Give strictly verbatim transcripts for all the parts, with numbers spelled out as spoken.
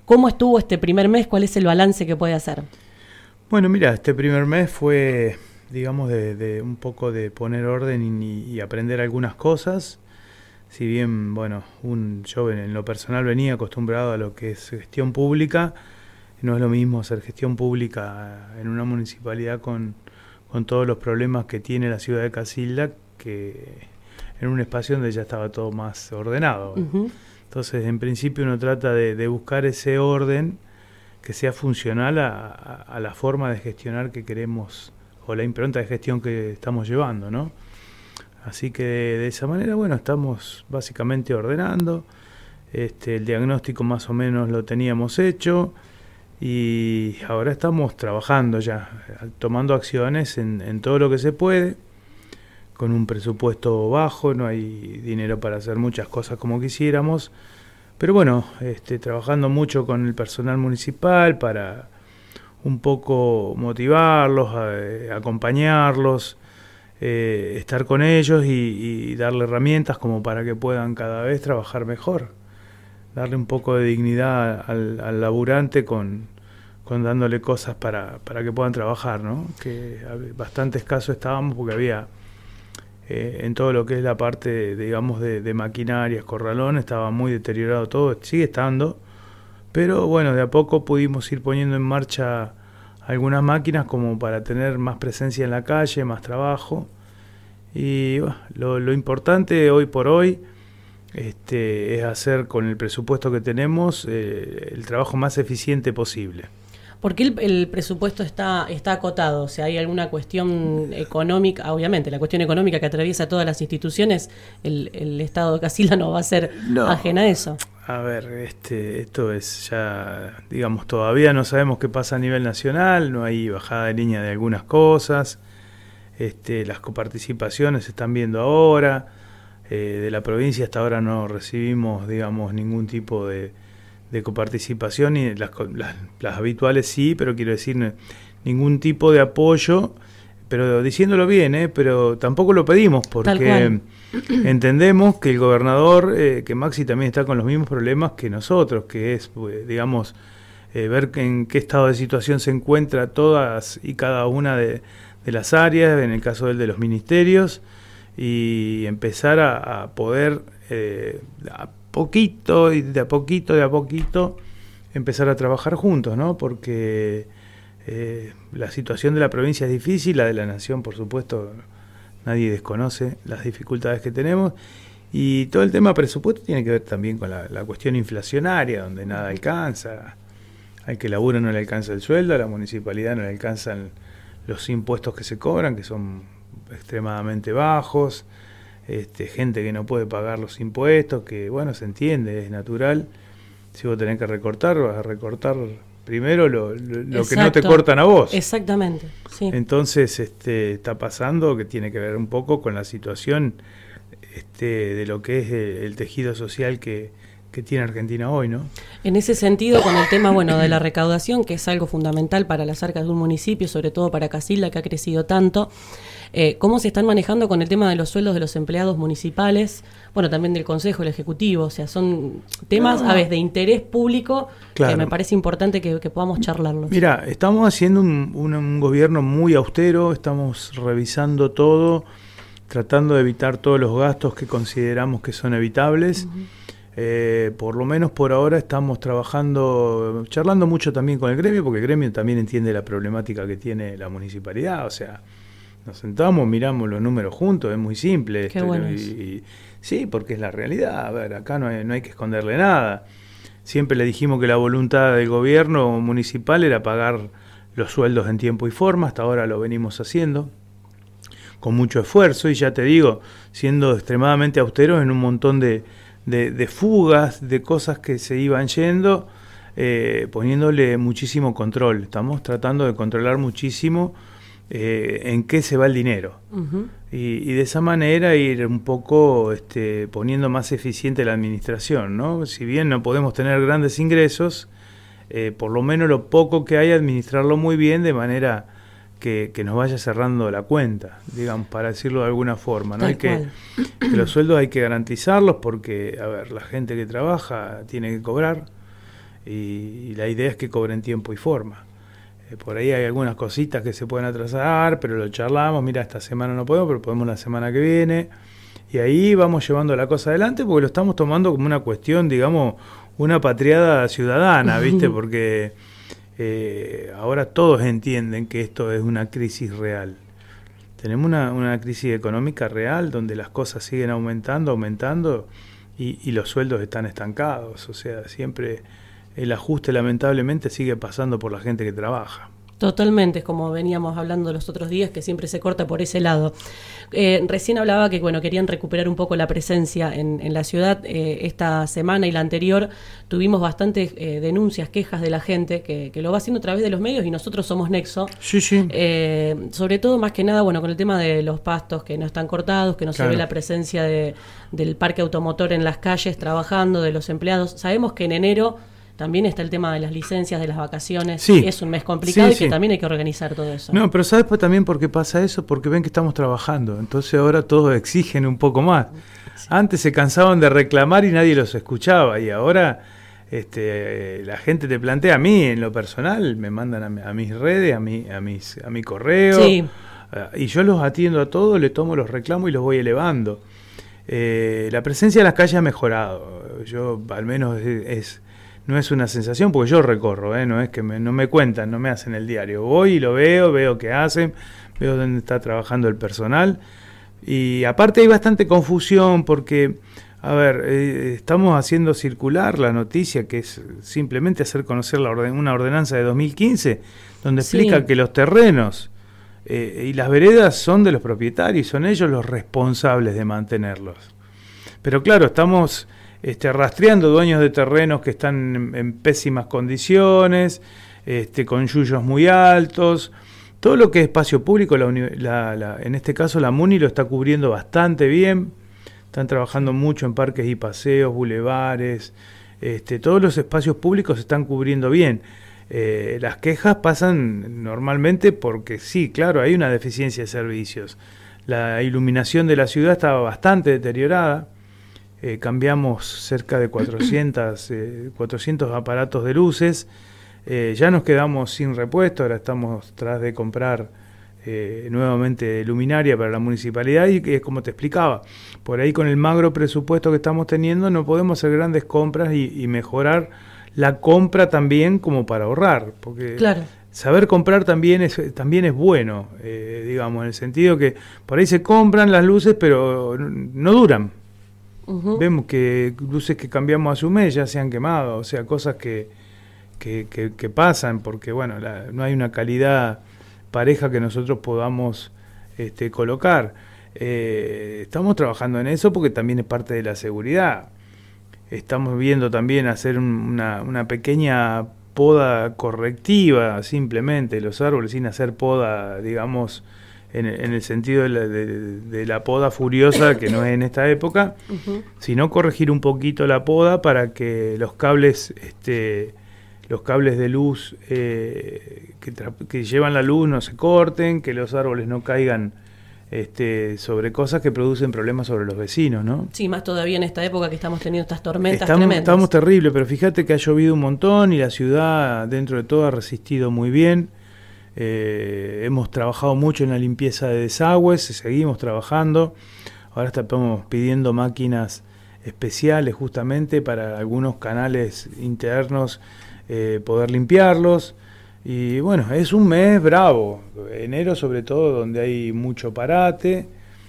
¿Cómo estuvo este primer mes? ¿Cuál es el balance que puede hacer? Bueno, mira, este primer mes fue, digamos, de, de un poco de poner orden y, y aprender algunas cosas. Si bien, bueno, un, yo en lo personal venía acostumbrado a lo que es gestión pública, no es lo mismo hacer gestión pública en una municipalidad con, con todos los problemas que tiene la ciudad de Casilda, que en un espacio donde ya estaba todo más ordenado. Uh-huh. Entonces, en principio uno trata de, de buscar ese orden que sea funcional a, a, a la forma de gestionar que queremos, o la impronta de gestión que estamos llevando, ¿no? Así que de, de esa manera, bueno, estamos básicamente ordenando. Este, el diagnóstico más o menos lo teníamos hecho y ahora estamos trabajando ya, tomando acciones en, en todo lo que se puede, con un presupuesto bajo, no hay dinero para hacer muchas cosas como quisiéramos, pero bueno, este, trabajando mucho con el personal municipal para un poco motivarlos, eh, acompañarlos, Eh, estar con ellos y, y darle herramientas como para que puedan cada vez trabajar mejor, darle un poco de dignidad al, al laburante con, con dándole cosas para, para que puedan trabajar, ¿no? Que bastantes casos estábamos porque había eh, en todo lo que es la parte, digamos, de, de maquinarias, corralón, estaba muy deteriorado todo, sigue estando, pero bueno, de a poco pudimos ir poniendo en marcha algunas máquinas como para tener más presencia en la calle, más trabajo. Y bueno, lo, lo importante hoy por hoy este, es hacer con el presupuesto que tenemos eh, el trabajo más eficiente posible. ¿Por qué el, el presupuesto está, está acotado? O sea, ¿hay alguna cuestión económica? Obviamente, la cuestión económica que atraviesa todas las instituciones, el, el Estado de Casilda no va a ser no. ajena a eso. A ver, este, esto es ya, digamos, todavía no sabemos qué pasa a nivel nacional, no hay bajada de línea de algunas cosas, este, las coparticipaciones se están viendo ahora, eh, de la provincia hasta ahora no recibimos, digamos, ningún tipo de, de coparticipación, y las, las, las habituales sí, pero quiero decir, ningún tipo de apoyo, pero diciéndolo bien, ¿eh? Pero tampoco lo pedimos porque entendemos que el gobernador, eh, que Maxi también está con los mismos problemas que nosotros, que es, pues, digamos, eh, ver en qué estado de situación se encuentra todas y cada una de, de las áreas, en el caso del de los ministerios, y empezar a, a poder eh, a poquito y de a poquito, de a poquito, empezar a trabajar juntos, ¿no? Porque Eh, la situación de la provincia es difícil, la de la nación, por supuesto, nadie desconoce las dificultades que tenemos, y todo el tema presupuesto tiene que ver también con la, la cuestión inflacionaria, donde nada alcanza, al que labura no le alcanza el sueldo, a la municipalidad no le alcanzan los impuestos que se cobran, que son extremadamente bajos, este, gente que no puede pagar los impuestos, que bueno, se entiende, es natural, si vos tenés que recortar, vas a recortar primero lo, lo, lo que no te cortan a vos. Exactamente, sí. Entonces este, está pasando que tiene que ver un poco con la situación este, de lo que es el, el tejido social que, que tiene Argentina hoy, ¿no? En ese sentido, con el tema bueno de la recaudación, que es algo fundamental para las arcas de un municipio, sobre todo para Casilda, que ha crecido tanto, eh, ¿cómo se están manejando con el tema de los sueldos de los empleados municipales? Bueno, también del Consejo, el Ejecutivo, o sea, son temas no. a veces de interés público claro. que me parece importante que, que podamos charlarlos. Mira, estamos haciendo un, un, un gobierno muy austero, estamos revisando todo, tratando de evitar todos los gastos que consideramos que son evitables. Uh-huh. Eh, por lo menos por ahora estamos trabajando, charlando mucho también con el gremio, porque el gremio también entiende la problemática que tiene la municipalidad, o sea, nos sentamos, miramos los números juntos, es muy simple. Qué esto, bueno y, y, sí, porque es la realidad, a ver, acá no hay, no hay que esconderle nada. Siempre le dijimos que la voluntad del gobierno municipal era pagar los sueldos en tiempo y forma, hasta ahora lo venimos haciendo, con mucho esfuerzo, y ya te digo, siendo extremadamente austeros en un montón de De, de fugas, de cosas que se iban yendo, eh, poniéndole muchísimo control. Estamos tratando de controlar muchísimo eh, en qué se va el dinero. Uh-huh. Y, y de esa manera ir un poco este, poniendo más eficiente la administración, ¿no? Si bien no podemos tener grandes ingresos, eh, por lo menos lo poco que hay, administrarlo muy bien de manera que, que nos vaya cerrando la cuenta, digamos, para decirlo de alguna forma, ¿no? Hay que, que los sueldos hay que garantizarlos porque, a ver, la gente que trabaja tiene que cobrar y, y la idea es que cobren tiempo y forma. Eh, por ahí hay algunas cositas que se pueden atrasar, pero lo charlamos, mira, esta semana no podemos, pero podemos la semana que viene, y ahí vamos llevando la cosa adelante porque lo estamos tomando como una cuestión, digamos, una patriada ciudadana, ¿viste? Porque eh, ahora todos entienden que esto es una crisis real. Tenemos una, una crisis económica real donde las cosas siguen aumentando, aumentando y, y los sueldos están estancados. O sea, siempre el ajuste lamentablemente sigue pasando por la gente que trabaja. Totalmente, es como veníamos hablando los otros días, que siempre se corta por ese lado. Eh, recién hablaba que bueno querían recuperar un poco la presencia en, en la ciudad. Eh, esta semana y la anterior tuvimos bastantes eh, denuncias, quejas de la gente que, que lo va haciendo a través de los medios y nosotros somos Nexo. Sí, sí. Eh, sobre todo, más que nada, bueno, con el tema de los pastos que no están cortados, que no Claro. se ve la presencia de, del parque automotor en las calles trabajando, de los empleados. Sabemos que en enero también está el tema de las licencias, de las vacaciones. Sí. Es un mes complicado, Sí, y que sí. también hay que organizar todo eso. No, pero ¿sabes pues también por qué pasa eso? Porque ven que estamos trabajando, entonces ahora todos exigen un poco más. Sí. Antes se cansaban de reclamar y nadie los escuchaba, y ahora este, la gente te plantea, a mí en lo personal, me mandan a, mi, a mis redes, a mi, a mis, a mi correo, Sí. uh, y yo los atiendo a todos, le tomo los reclamos y los voy elevando. Eh, la presencia en las calles ha mejorado, yo al menos es... es no es una sensación, porque yo recorro, ¿eh? No es que me, no me cuentan, no me hacen el diario. Voy y lo veo, veo qué hacen, veo dónde está trabajando el personal. Y aparte hay bastante confusión porque, a ver, eh, estamos haciendo circular la noticia, que es simplemente hacer conocer la orden, una ordenanza de dos mil quince, donde Sí. explica que los terrenos eh, y las veredas son de los propietarios, son ellos los responsables de mantenerlos. Pero claro, estamos... Este, rastreando dueños de terrenos que están en, en pésimas condiciones, este, con yuyos muy altos. Todo lo que es espacio público, la, la, la, en este caso la MUNI lo está cubriendo bastante bien. Están trabajando mucho en parques y paseos, bulevares. Este, todos los espacios públicos se están cubriendo bien. Eh, las quejas pasan normalmente porque sí, claro, hay una deficiencia de servicios. La iluminación de la ciudad estaba bastante deteriorada. Eh, cambiamos cerca de cuatrocientos, eh, cuatrocientos aparatos de luces, eh, ya nos quedamos sin repuesto, ahora estamos tras de comprar eh, nuevamente luminaria para la municipalidad y que es como te explicaba, por ahí con el magro presupuesto que estamos teniendo no podemos hacer grandes compras y, y mejorar la compra también como para ahorrar, porque Claro. saber comprar también es, también es bueno, eh, digamos, en el sentido que por ahí se compran las luces pero no duran. Uh-huh. Vemos que luces que cambiamos a su mes ya se han quemado, o sea, cosas que, que, que, que pasan, porque bueno, la, no hay una calidad pareja que nosotros podamos este, colocar. Eh, estamos trabajando en eso porque también es parte de la seguridad. Estamos viendo también hacer un, una, una pequeña poda correctiva, simplemente, los árboles, sin hacer poda, digamos, En, en el sentido de la, de, de la poda furiosa, que no es en esta época, uh-huh. sino corregir un poquito la poda para que los cables este, los cables de luz eh, que, tra- que llevan la luz no se corten, que los árboles no caigan este, sobre cosas que producen problemas sobre los vecinos, ¿no? Sí, más todavía en esta época que estamos teniendo estas tormentas estamos, tremendas. Estamos terribles, pero fíjate que ha llovido un montón y la ciudad, dentro de todo, ha resistido muy bien. Eh, hemos trabajado mucho en la limpieza de desagües, seguimos trabajando, ahora estamos pidiendo máquinas especiales justamente para algunos canales internos eh, poder limpiarlos, y bueno, es un mes bravo, enero sobre todo, donde hay mucho parate,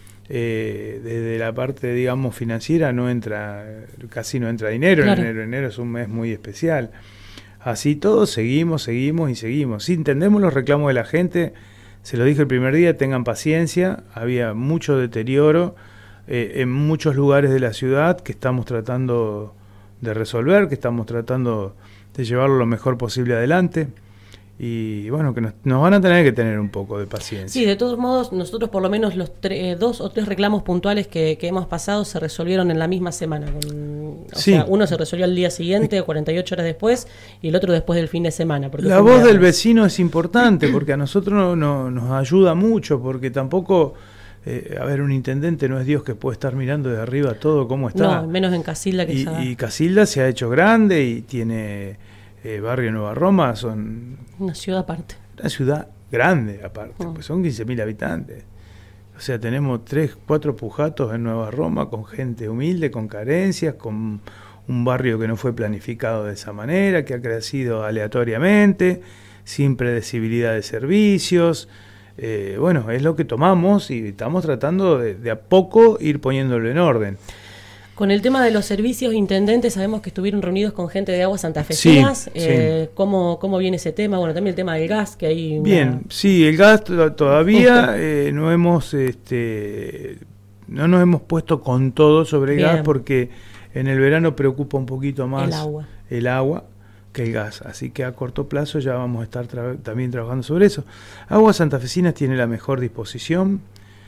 eh, desde la parte digamos financiera no entra, casi no entra dinero, claro. en enero, enero es un mes muy especial. Así todos seguimos, seguimos y seguimos. Si entendemos los reclamos de la gente, se lo dije el primer día, tengan paciencia, había mucho deterioro eh, en muchos lugares de la ciudad que estamos tratando de resolver, que estamos tratando de llevarlo lo mejor posible adelante. Y bueno, que nos, nos van a tener que tener un poco de paciencia. Sí, de todos modos, nosotros por lo menos los tre- dos o tres reclamos puntuales que, que hemos pasado se resolvieron en la misma semana. Con, o sí. sea, uno se resolvió al día siguiente, cuarenta y ocho horas después, y el otro después del fin de semana. Porque la voz del vecino es importante, porque a nosotros no, no, nos ayuda mucho, porque tampoco... Eh, a ver, un intendente no es Dios que puede estar mirando de arriba todo cómo está. No, menos en Casilda que y, sabe. y Casilda se ha hecho grande y tiene... eh, barrio Nueva Roma son... Una ciudad aparte. Una ciudad grande aparte, mm. pues son quince mil habitantes. O sea, tenemos tres, cuatro pujatos en Nueva Roma con gente humilde, con carencias, con un barrio que no fue planificado de esa manera, que ha crecido aleatoriamente, sin predecibilidad de servicios. Eh, bueno, es lo que tomamos y estamos tratando de, de a poco ir poniéndolo en orden. Con el tema de los servicios, intendentes, sabemos que estuvieron reunidos con gente de Aguas Santafesinas. Sí, eh, sí. ¿cómo, ¿Cómo viene ese tema? Bueno, también el tema del gas, que hay... Una... Bien, sí, el gas todavía eh, no hemos este, no nos hemos puesto con todo sobre el Bien. gas, porque en el verano preocupa un poquito más el agua. el agua que el gas, así que a corto plazo ya vamos a estar tra- también trabajando sobre eso. Aguas Santafesinas tiene la mejor disposición,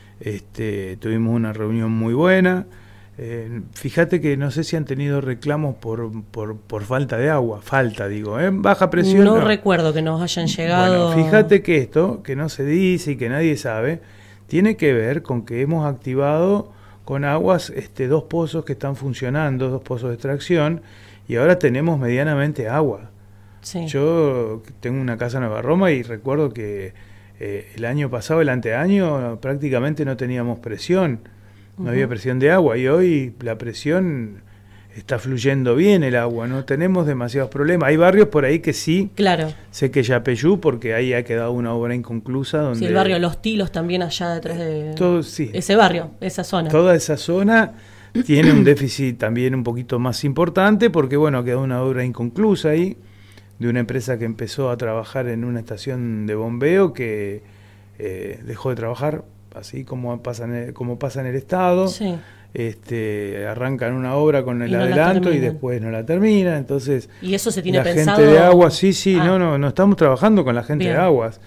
este, tuvimos una reunión muy buena. Eh, fíjate que no sé si han tenido reclamos por, por, por falta de agua, falta digo, ¿eh? Baja presión. No, no recuerdo que nos hayan llegado. Bueno, fíjate que esto, que no se dice y que nadie sabe, tiene que ver con que hemos activado con Aguas este, dos pozos que están funcionando, dos pozos de extracción, y ahora tenemos medianamente agua. Sí. Yo tengo una casa en Nueva Roma y recuerdo que eh, el año pasado, el anteaño, prácticamente no teníamos presión. No uh-huh. había presión de agua y hoy la presión está fluyendo bien el agua, no tenemos demasiados problemas. Hay barrios por ahí que sí, claro. sé que Yapeyú, porque ahí ha quedado una obra inconclusa. Donde sí, el barrio Los Tilos también allá detrás de todo, sí. ese barrio, esa zona. Toda esa zona tiene un déficit también un poquito más importante porque bueno, ha quedado una obra inconclusa ahí, de una empresa que empezó a trabajar en una estación de bombeo que eh, dejó de trabajar. Así como pasa en el, como pasa en el Estado, sí. este, arrancan una obra con el y no adelanto y después no la terminan, entonces y eso se tiene la pensado. Gente de Aguas, sí, sí, ah. no, no, no estamos trabajando con la gente Bien. de Aguas,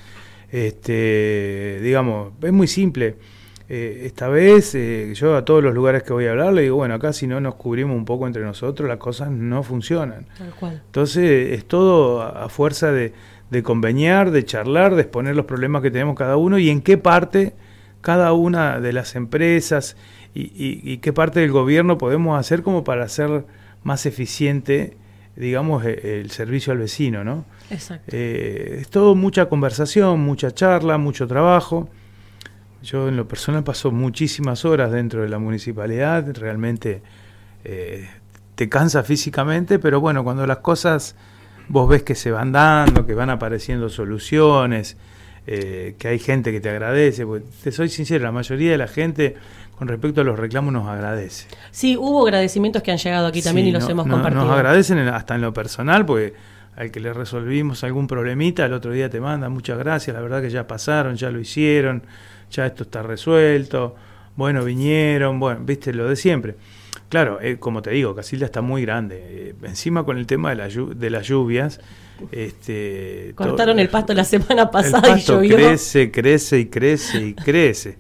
este, digamos, es muy simple. Eh, esta vez eh, yo a todos los lugares que voy a hablar le digo, bueno, acá si no nos cubrimos un poco entre nosotros, las cosas no funcionan. Tal cual. Entonces es todo a, a fuerza de, de conveniar, de charlar, de exponer los problemas que tenemos cada uno y en qué parte cada una de las empresas y, y, y qué parte del gobierno podemos hacer como para hacer más eficiente, digamos, el, el servicio al vecino, ¿no? Exacto. Eh, es todo mucha conversación, mucha charla, mucho trabajo. Yo en lo personal paso muchísimas horas dentro de la municipalidad, realmente eh, te cansa físicamente, pero bueno, cuando las cosas vos ves que se van dando, que van apareciendo soluciones, Eh, que hay gente que te agradece, porque te soy sincero, la mayoría de la gente con respecto a los reclamos nos agradece. Sí, hubo agradecimientos que han llegado aquí también sí, y los no, hemos no, compartido. Nos agradecen en, hasta en lo personal, porque al que le resolvimos algún problemita, el otro día te manda muchas gracias, la verdad que ya pasaron, ya lo hicieron, ya esto está resuelto, bueno, vinieron, bueno, viste lo de siempre. Claro, eh, como te digo, Casilda está muy grande, eh, encima con el tema de, la, de las lluvias. Este, Cortaron todo, el pasto la semana pasada el pasto y llovió. crece, crece y crece y crece.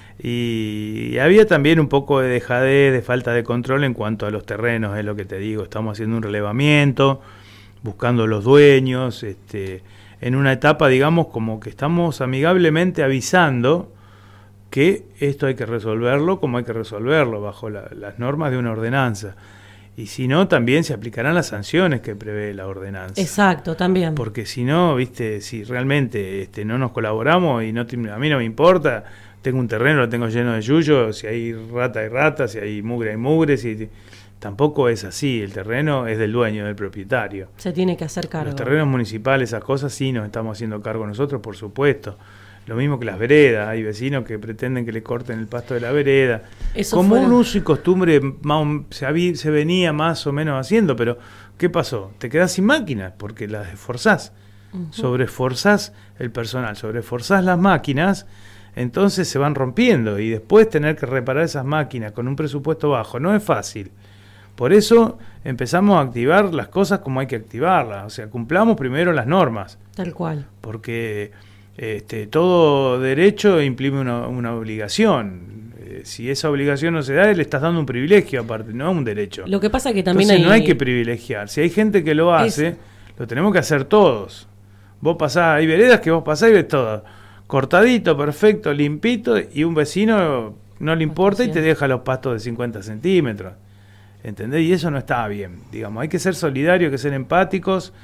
Y, y había también un poco de dejadez, de falta de control en cuanto a los terrenos, es lo que te digo. Estamos haciendo un relevamiento, buscando los dueños, este, en una etapa, digamos, como que estamos amigablemente avisando que esto hay que resolverlo como hay que resolverlo, bajo la, las normas de una ordenanza. Y si no, también se aplicarán las sanciones que prevé la ordenanza. Exacto, también. Porque si no, viste, si realmente este, no nos colaboramos y no te, a mí no me importa, tengo un terreno, lo tengo lleno de yuyo, si hay rata hay rata, si hay mugre hay mugre, si, tampoco es así, el terreno es del dueño, del propietario. Se tiene que hacer cargo. Los terrenos municipales, esas cosas sí nos estamos haciendo cargo nosotros, por supuesto. Lo mismo que las veredas, hay vecinos que pretenden que le corten el pasto de la vereda. Eso como fuera. Un uso y costumbre más, se, había, se venía más o menos haciendo, pero ¿qué pasó? Te quedás sin máquinas porque las esforzás, uh-huh. sobreesforzás el personal, sobreesforzás las máquinas, entonces se van rompiendo y después tener que reparar esas máquinas con un presupuesto bajo no es fácil. Por eso empezamos a activar las cosas como hay que activarlas, o sea, cumplamos primero las normas. Tal cual. Porque Este, todo derecho imprime una, una obligación. Eh, si esa obligación no se da, le estás dando un privilegio aparte, no un derecho. Lo que pasa es que también Entonces, hay... no hay que privilegiar. Si hay gente que lo hace, es... lo tenemos que hacer todos. Vos pasás, hay veredas que vos pasás y ves todo cortadito, perfecto, limpito, y un vecino no le importa y te deja los pastos de cincuenta centímetros. ¿Entendés? Y eso no está bien. Digamos, hay que ser solidarios, hay que ser empáticos.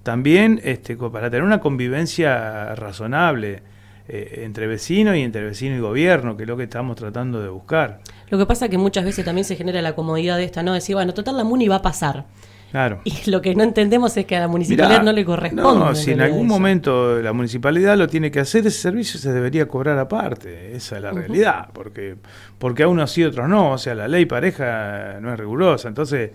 también este, para tener una convivencia razonable eh, entre vecinos y entre vecino y gobierno, que es lo que estamos tratando de buscar. Lo que pasa es que muchas veces también se genera la comodidad de esta, ¿no? Decir, bueno, total la Muni va a pasar. Claro. Y lo que no entendemos es que a la municipalidad Mirá, no le corresponde. No, si en algún eso. momento la municipalidad lo tiene que hacer, ese servicio se debería cobrar aparte. Esa es la uh-huh. realidad. Porque, porque a unos sí, otros no. O sea, la ley pareja no es rigurosa. Entonces,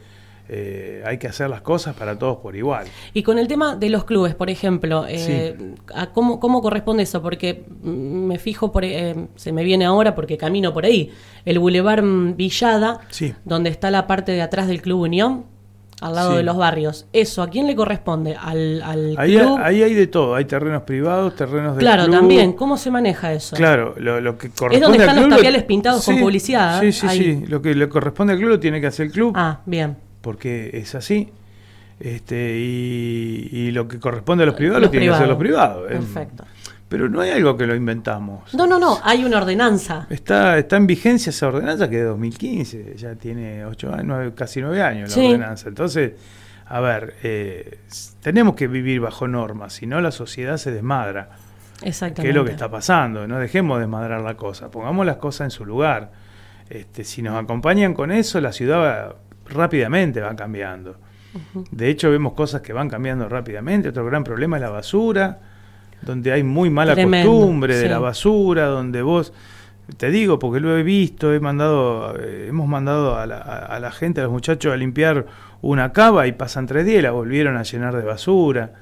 eh, hay que hacer las cosas para todos por igual. Y con el tema de los clubes, por ejemplo, eh, sí. ¿a cómo, ¿cómo corresponde eso? Porque me fijo, por, eh, se me viene ahora porque camino por ahí, el Boulevard Villada, sí. donde está la parte de atrás del Club Unión, al lado sí. de los barrios. ¿Eso a quién le corresponde? ¿Al, al ahí, club? Ahí hay de todo. Hay terrenos privados, terrenos de Claro, club. También. ¿Cómo se maneja eso? Claro, lo, lo que corresponde es donde están al club, los tapiales pintados sí, con publicidad. Sí, sí, ahí. sí. Lo que le corresponde al club lo tiene que hacer el club. Ah, bien. Porque es así. Este y, y lo que corresponde a los privados los lo tienen que hacer los privados. Perfecto. Pero no hay algo que lo inventamos. No, no, no, hay una ordenanza. Está está en vigencia esa ordenanza que es de dos mil quince, ya tiene ocho años, nueve, casi nueve años la sí. ordenanza. Entonces, a ver, eh, tenemos que vivir bajo normas, si no la sociedad se desmadra. Exactamente. Que es lo que está pasando, no dejemos desmadrar la cosa, pongamos las cosas en su lugar. Este, si nos acompañan con eso, la ciudad va, rápidamente va cambiando. Uh-huh. De hecho, vemos cosas que van cambiando rápidamente. Otro gran problema es la basura, donde hay muy mala Tremendo, costumbre de sí. la basura, donde vos, te digo porque lo he visto, he mandado, eh, hemos mandado a la, a, a la gente, a los muchachos a limpiar una cava y pasan tres días y la volvieron a llenar de basura.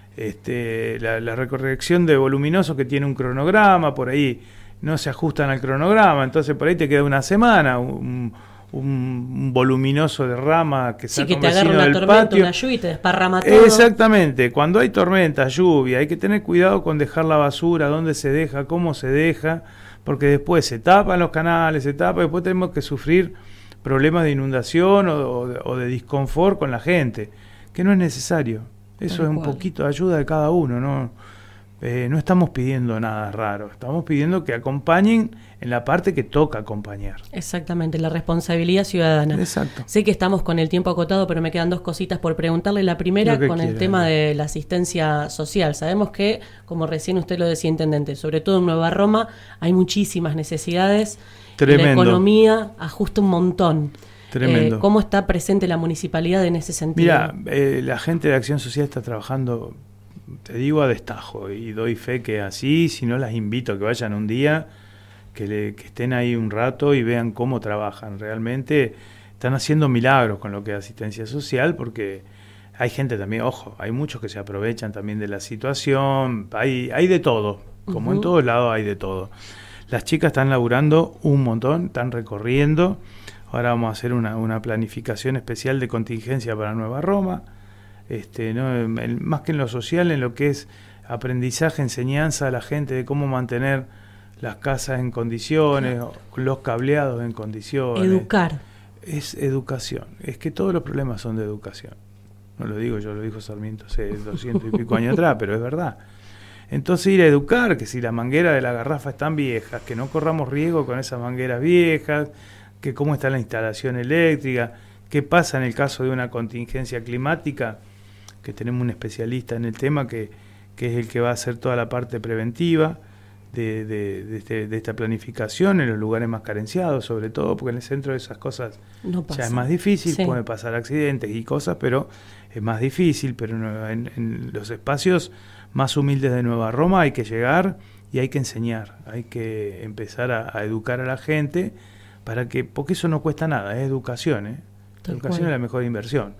Este, la, la recorrección de voluminosos que tiene un cronograma, por ahí no se ajustan al cronograma, entonces por ahí te queda una semana, un, un, un voluminoso de rama que sí, que te agarra una tormenta, patio. Una lluvia y te desparrama todo. Exactamente, cuando hay tormenta, lluvia, hay que tener cuidado con dejar la basura, dónde se deja, cómo se deja, porque después se tapan los canales, se tapa, y después tenemos que sufrir problemas de inundación o, o, o de disconfort con la gente, que no es necesario. Eso Tal es un cual. poquito de ayuda de cada uno, ¿no? Eh, no estamos pidiendo nada raro, estamos pidiendo que acompañen en la parte que toca acompañar. Exactamente, la responsabilidad ciudadana. Exacto. Sé que estamos con el tiempo acotado, pero me quedan dos cositas por preguntarle. La primera, con quiera, el tema ¿no? de la asistencia social. Sabemos que, como recién usted lo decía, intendente, sobre todo en Nueva Roma, hay muchísimas necesidades. Tremendo. La economía ajusta un montón. Tremendo. Eh, ¿Cómo está presente la municipalidad en ese sentido? Mira, eh, la gente de Acción Social está trabajando, te digo, a destajo, y doy fe que así, si no las invito a que vayan un día, que, le, que estén ahí un rato y vean cómo trabajan. Realmente están haciendo milagros con lo que es asistencia social, porque hay gente también, ojo, hay muchos que se aprovechan también de la situación, hay, hay de todo, como uh-huh. en todos lados hay de todo. Las chicas están laburando un montón, están recorriendo. Ahora vamos a hacer una, una planificación especial de contingencia para Nueva Roma, este, ¿no? en, más que en lo social, en lo que es aprendizaje, enseñanza a la gente de cómo mantener las casas en condiciones, claro. los cableados en condiciones. Educar. Es educación, es que todos los problemas son de educación. No lo digo yo, lo dijo Sarmiento hace doscientos y pico años atrás, pero es verdad. Entonces ir a educar, que si la manguera de la garrafa están viejas, que no corramos riesgo con esas mangueras viejas, que cómo está la instalación eléctrica, qué pasa en el caso de una contingencia climática, que tenemos un especialista en el tema que, que es el que va a hacer toda la parte preventiva de, de, de, este, de esta planificación en los lugares más carenciados, sobre todo porque en el centro de esas cosas no ya es más difícil, sí. puede pasar accidentes y cosas, pero es más difícil, pero en, en los espacios más humildes de Nueva Roma hay que llegar y hay que enseñar, hay que empezar a, a educar a la gente, para que, porque eso no cuesta nada, es educación, ¿eh? La educación es la mejor inversión.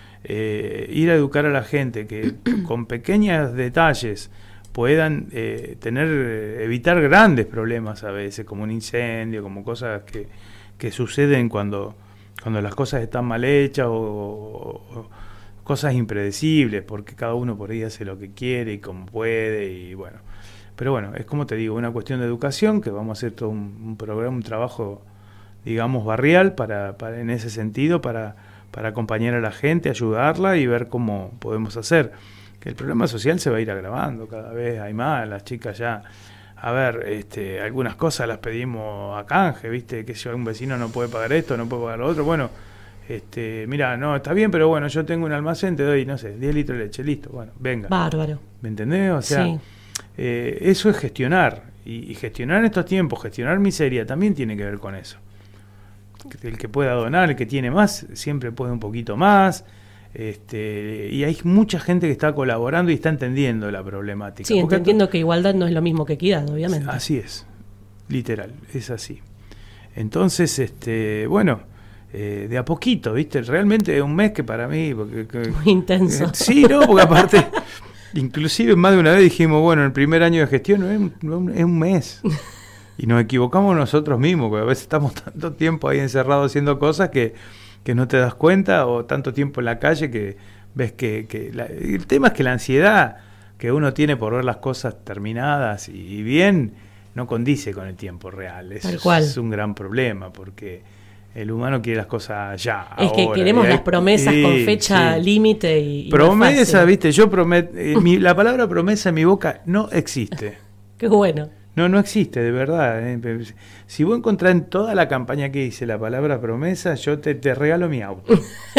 Eh, ir a educar a la gente que con pequeños detalles puedan eh, tener, evitar grandes problemas a veces, como un incendio, como cosas que, que suceden cuando, cuando las cosas están mal hechas o, o, o cosas impredecibles, porque cada uno por ahí hace lo que quiere y como puede y bueno. Pero bueno, es como te digo, una cuestión de educación, que vamos a hacer todo un, un programa, un trabajo, digamos, barrial para, para en ese sentido, para, para acompañar a la gente, ayudarla y ver cómo podemos hacer. Que el problema social se va a ir agravando, cada vez hay más, las chicas ya, a ver, este, algunas cosas las pedimos a canje, ¿viste? Que si un vecino no puede pagar esto, no puede pagar lo otro, bueno, Este, mira, no, está bien, pero bueno, yo tengo un almacén, te doy, no sé, diez litros de leche, listo, bueno, venga. Bárbaro. ¿Me entendés? O sea, sí. eh, eso es gestionar. Y, y gestionar en estos tiempos, gestionar miseria, también tiene que ver con eso. El que pueda donar, el que tiene más, siempre puede un poquito más. Este, y hay mucha gente que está colaborando y está entendiendo la problemática. Sí, entendiendo que igualdad no es lo mismo que equidad, obviamente. Así es, literal, es así. Entonces, este, bueno, eh, de a poquito, ¿viste? Realmente es un mes que para mí... Porque, que, muy intenso. Eh, sí, ¿no? Porque aparte, inclusive más de una vez dijimos, bueno, el primer año de gestión es un, es un mes. Y nos equivocamos nosotros mismos, porque a veces estamos tanto tiempo ahí encerrados haciendo cosas que, que no te das cuenta, o tanto tiempo en la calle que ves que... que la, el tema es que la ansiedad que uno tiene por ver las cosas terminadas y, y bien, no condice con el tiempo real. Eso Tal cual. Es un gran problema, porque el humano quiere las cosas ya, es ahora. que queremos hay, las promesas sí, con fecha sí. límite y, y promesa, viste, yo prometo, eh, mi, la palabra promesa en mi boca no existe. Qué bueno. No, no existe, de verdad. Eh. Si vos encontrás en toda la campaña que hice la palabra promesa, yo te, te regalo mi auto.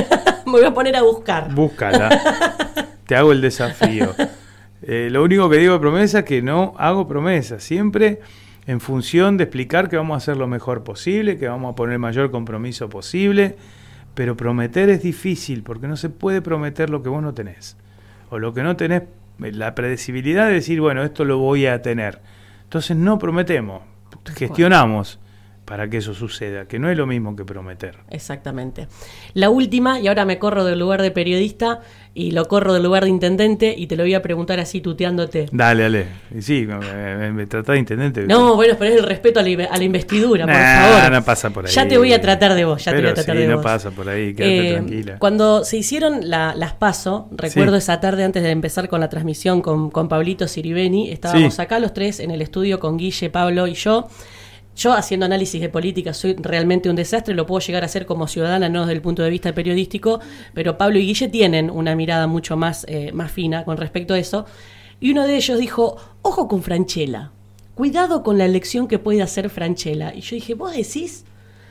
Me voy a poner a buscar. Búscala. Te hago el desafío. Eh, lo único que digo de promesa es que no hago promesas. Siempre en función de explicar que vamos a hacer lo mejor posible, que vamos a poner el mayor compromiso posible. Pero prometer es difícil, porque no se puede prometer lo que vos no tenés. O lo que no tenés, la predecibilidad de decir, bueno, esto lo voy a tener. Entonces no prometemos, gestionamos para que eso suceda, que no es lo mismo que prometer. Exactamente. La última, y ahora me corro del lugar de periodista y lo corro del lugar de intendente y te lo voy a preguntar así tuteándote. Dale, dale. Sí, me, me, me tratás de intendente. No, bueno, pero es el respeto a la, a la investidura, nah, por favor. No pasa por ahí. Ya te voy a tratar de vos, ya pero te voy a tratar sí, de no vos. No pasa por ahí, quédate eh, tranquila. Cuando se hicieron la, las PASO, recuerdo sí. esa tarde antes de empezar con la transmisión con, con Pablito Siribeni, estábamos sí. acá los tres en el estudio con Guille, Pablo y yo. Yo haciendo análisis de política soy realmente un desastre, lo puedo llegar a hacer como ciudadana, no desde el punto de vista periodístico, pero Pablo y Guille tienen una mirada mucho más, eh, más fina con respecto a eso. Y uno de ellos dijo, ojo con Francella, cuidado con la elección que puede hacer Francella. Y yo dije, ¿vos decís?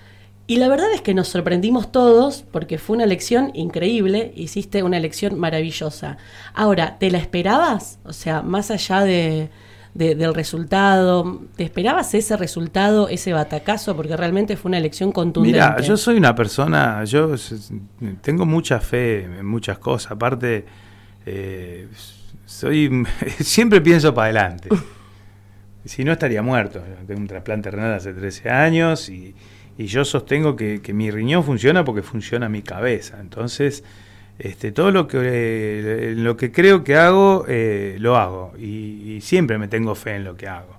Y la verdad es que nos sorprendimos todos, porque fue una elección increíble, hiciste una elección maravillosa. Ahora, ¿te la esperabas? O sea, más allá de... De, del resultado, ¿te esperabas ese resultado, ese batacazo? Porque realmente fue una elección contundente. Mira, yo soy una persona, yo tengo mucha fe en muchas cosas, aparte eh, soy siempre pienso para adelante. Si no estaría muerto. Tengo un trasplante renal hace trece años y, y yo sostengo que, que mi riñón funciona porque funciona mi cabeza. Entonces, Este, todo lo que eh, lo que creo que hago, eh, lo hago. Y, y siempre me tengo fe en lo que hago.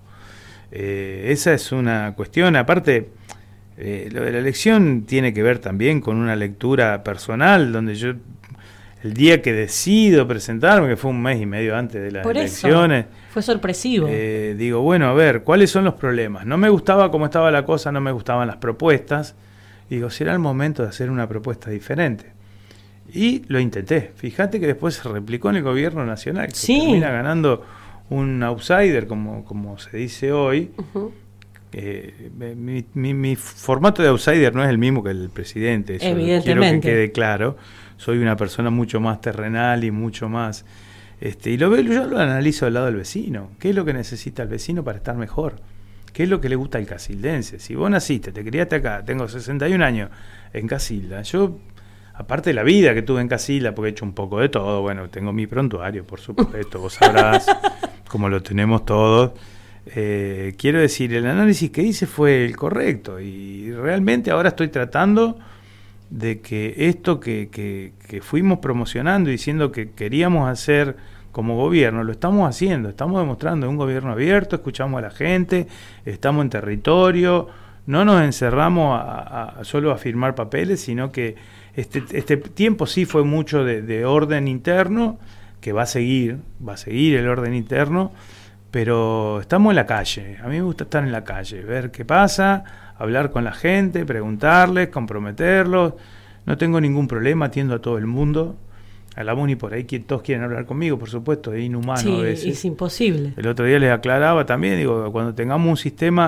Eh, esa es una cuestión. Aparte, eh, lo de la elección tiene que ver también con una lectura personal, donde yo, el día que decido presentarme, que fue un mes y medio antes de las Por elecciones, eso, fue sorpresivo. Eh, digo, bueno, a ver, ¿cuáles son los problemas? No me gustaba cómo estaba la cosa, no me gustaban las propuestas. Digo, será el momento de hacer una propuesta diferente. Y lo intenté. Fíjate que después se replicó en el gobierno nacional, que sí. termina ganando un outsider, como, como se dice hoy. Uh-huh. Eh, mi, mi, mi formato de outsider no es el mismo que el del presidente. Eso quiero que quede claro. Soy una persona mucho más terrenal y mucho más... Este, y lo veo, yo lo analizo del lado del vecino. ¿Qué es lo que necesita el vecino para estar mejor? ¿Qué es lo que le gusta al casildense? Si vos naciste, te criaste acá, tengo sesenta y un años en Casilda, yo... Aparte de la vida que tuve en Casilda, porque he hecho un poco de todo, bueno, tengo mi prontuario, por supuesto, vos sabrás, como lo tenemos todos. Eh, quiero decir, el análisis que hice fue el correcto y realmente ahora estoy tratando de que esto que, que, que fuimos promocionando y diciendo que queríamos hacer como gobierno, lo estamos haciendo, estamos demostrando un gobierno abierto, escuchamos a la gente, estamos en territorio, no nos encerramos a, a solo a firmar papeles, sino que Este, este tiempo sí fue mucho de, de orden interno, que va a seguir, va a seguir el orden interno, pero estamos en la calle. A mí me gusta estar en la calle, ver qué pasa, hablar con la gente, preguntarles, comprometerlos. No tengo ningún problema, atiendo a todo el mundo. A la Muni por ahí que todos quieren hablar conmigo, por supuesto, es inhumano sí, a veces. Es imposible. El otro día les aclaraba también, digo, cuando tengamos un sistema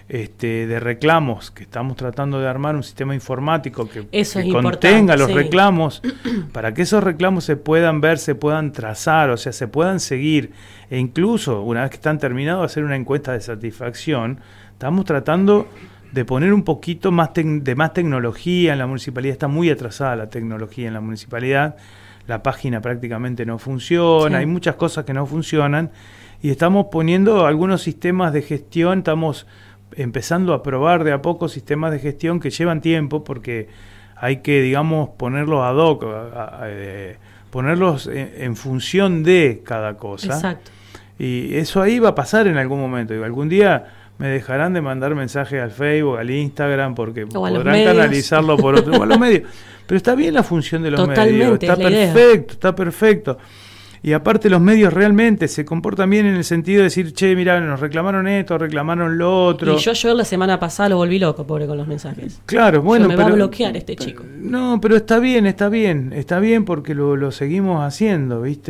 este, de reclamos, que estamos tratando de armar un sistema informático que, Eso que es contenga los sí. reclamos, para que esos reclamos se puedan ver, se puedan trazar, o sea, se puedan seguir, e incluso una vez que están terminados, hacer una encuesta de satisfacción. Estamos tratando de poner un poquito más de más tecnología en la municipalidad. Está muy atrasada la tecnología en la municipalidad, la página prácticamente no funciona, sí. Hay muchas cosas que no funcionan, y estamos poniendo algunos sistemas de gestión, estamos empezando a probar de a poco sistemas de gestión que llevan tiempo, porque hay que, digamos, ponerlos ad hoc, a, a, a, eh, ponerlos en, en función de cada cosa. Exacto. Y eso ahí va a pasar en algún momento, y algún día me dejarán de mandar mensajes al Facebook, al Instagram, porque podrán canalizarlo por otro, o a los medios. Pero está bien la función de los Totalmente, medios, está perfecto, idea. está perfecto. Y aparte los medios realmente se comportan bien en el sentido de decir, che, mirá, nos reclamaron esto, reclamaron lo otro. Y yo, yo la semana pasada lo volví loco, pobre, con los mensajes. Claro, bueno, yo me pero, va a bloquear este chico. No, pero está bien, está bien, está bien porque lo, lo seguimos haciendo, ¿viste?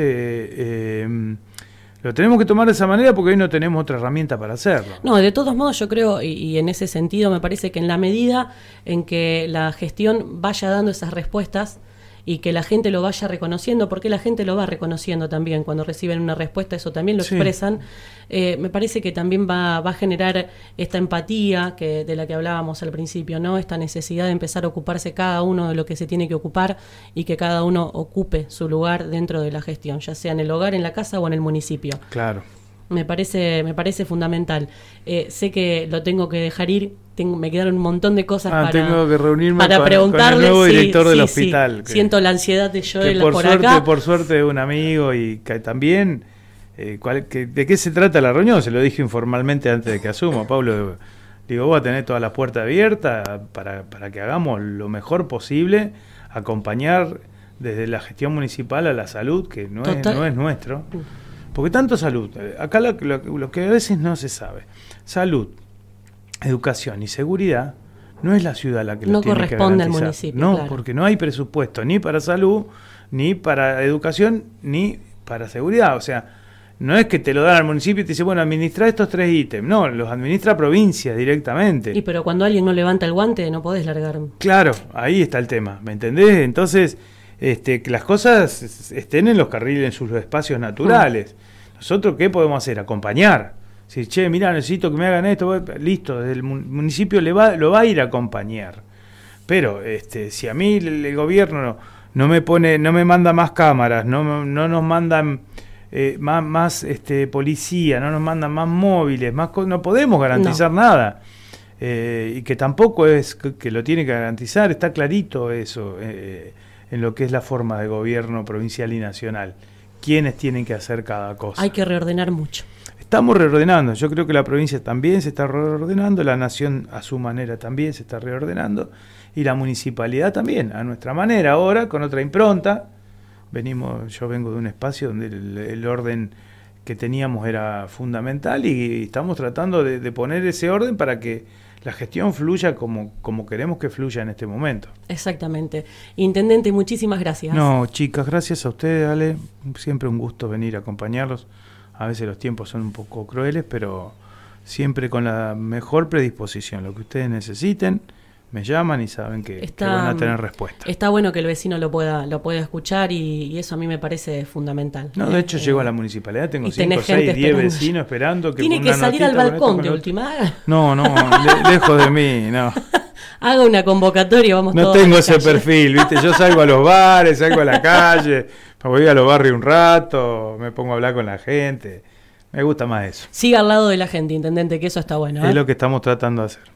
Eh, Lo tenemos que tomar de esa manera porque hoy no tenemos otra herramienta para hacerlo. No, de todos modos yo creo, y, y en ese sentido me parece que en la medida en que la gestión vaya dando esas respuestas y que la gente lo vaya reconociendo, porque la gente lo va reconociendo también cuando reciben una respuesta, eso también lo sí. expresan, eh, me parece que también va, va a generar esta empatía que de la que hablábamos al principio, ¿no? Esta necesidad de empezar a ocuparse cada uno de lo que se tiene que ocupar y que cada uno ocupe su lugar dentro de la gestión, ya sea en el hogar, en la casa o en el municipio. Claro. Me parece, me parece fundamental. Eh, sé que lo tengo que dejar ir, tengo, me quedaron un montón de cosas ah, para, tengo que reunirme para con, preguntarle. Con el nuevo sí, director sí, del sí, hospital. Sí. Siento la ansiedad de Joel por, por suerte, acá. Por suerte es un amigo y que también, eh, cuál, que, ¿de qué se trata la reunión? Se lo dije informalmente antes de que asuma, Pablo. Digo, vos a tener todas las puertas abiertas para, para que hagamos lo mejor posible, acompañar desde la gestión municipal a la salud, que no, es, no es nuestro. Porque tanto salud, acá lo, lo, lo que a veces no se sabe, salud, educación y seguridad, no es la ciudad la que no lo tiene que garantizar. No corresponde al municipio. No, claro. Porque no hay presupuesto ni para salud, ni para educación, ni para seguridad. O sea, no es que te lo dan al municipio y te dice, bueno, administra estos tres ítems. No, los administra provincia directamente. Y pero cuando alguien no levanta el guante, no podés largar. Claro, ahí está el tema, ¿me entendés? Entonces, este, que las cosas estén en los carriles, en sus espacios naturales. Mm. ¿Nosotros qué podemos hacer? Acompañar. Si, che, mirá, necesito que me hagan esto, listo, desde el municipio le va, lo va a ir a acompañar. Pero este, si a mí el, el gobierno no, no me pone, no me manda más cámaras, no, no nos mandan eh, más, más este, policía, no nos mandan más móviles, más no podemos garantizar no. nada. Eh, y que tampoco es que, que lo tiene que garantizar, está clarito eso eh, en lo que es la forma de gobierno provincial y nacional. Quiénes tienen que hacer cada cosa. Hay que reordenar mucho. Estamos reordenando, yo creo que la provincia también se está reordenando, la nación a su manera también se está reordenando y la municipalidad también, a nuestra manera ahora, con otra impronta. Venimos, yo vengo de un espacio donde el, el orden que teníamos era fundamental y estamos tratando de, de poner ese orden para que la gestión fluya como, como queremos que fluya en este momento. Exactamente. Intendente, muchísimas gracias. No, chicas, gracias a ustedes, Ale. Siempre un gusto venir a acompañarlos. A veces los tiempos son un poco crueles, pero siempre con la mejor predisposición. Lo que ustedes necesiten, me llaman y saben que, está, que van a tener respuesta. Está bueno que el vecino lo pueda lo pueda escuchar y, y eso a mí me parece fundamental. No, de hecho eh, llego a la municipalidad, tengo cinco, seis, diez vecinos esperando. Que Tiene que salir al balcón de última. No, no, le, lejos de mí, no. Haga una convocatoria, vamos no todos. No tengo ese calle. perfil, ¿viste? Yo salgo a los bares, salgo a la calle, me voy a los barrios un rato, me pongo a hablar con la gente. Me gusta más eso. Siga al lado de la gente, intendente, que eso está bueno. ¿eh? Es lo que estamos tratando de hacer.